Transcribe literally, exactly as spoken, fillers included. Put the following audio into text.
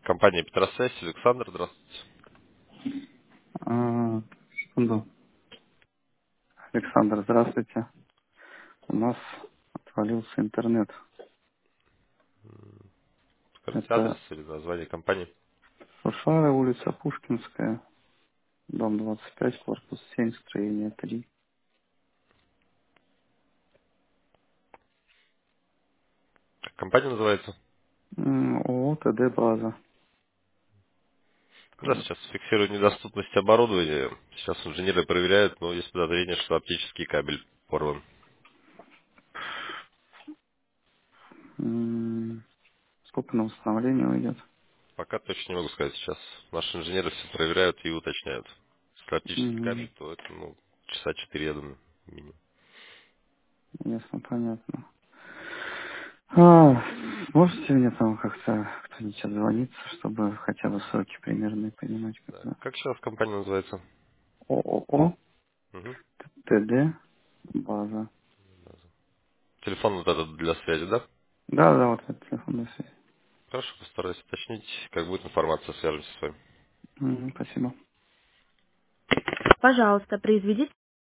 Компания Петросвязь, Александр, здравствуйте. А, секунду. Александр, здравствуйте. У нас отвалился интернет. Скажите адрес Это или название компании. Шушара, улица Пушкинская, дом двадцать пять, корпус семь, строение три. Как компания называется? М, ООО ТД база. Да, сейчас фиксируют недоступность оборудования. Сейчас инженеры проверяют, но есть подозрение, что оптический кабель порван. М, Сколько на восстановление уйдет? Пока точно не могу сказать сейчас. Наши инженеры все проверяют и уточняют. Если оптический М, кабель, то это ну, часа четыре, я думаю, минимум. Ясно, понятно. А, можете мне там как-то кто-нибудь отзвониться, чтобы хотя бы сроки примерные понимать, Да. когда Как еще раз компания называется? ООО Угу. ТД база. Телефон вот этот для связи, да? Да, да, вот этот телефон. Хорошо, постараюсь уточнить. Как будет информация, свяжемся с вами. Мгм, спасибо. Пожалуйста, произведите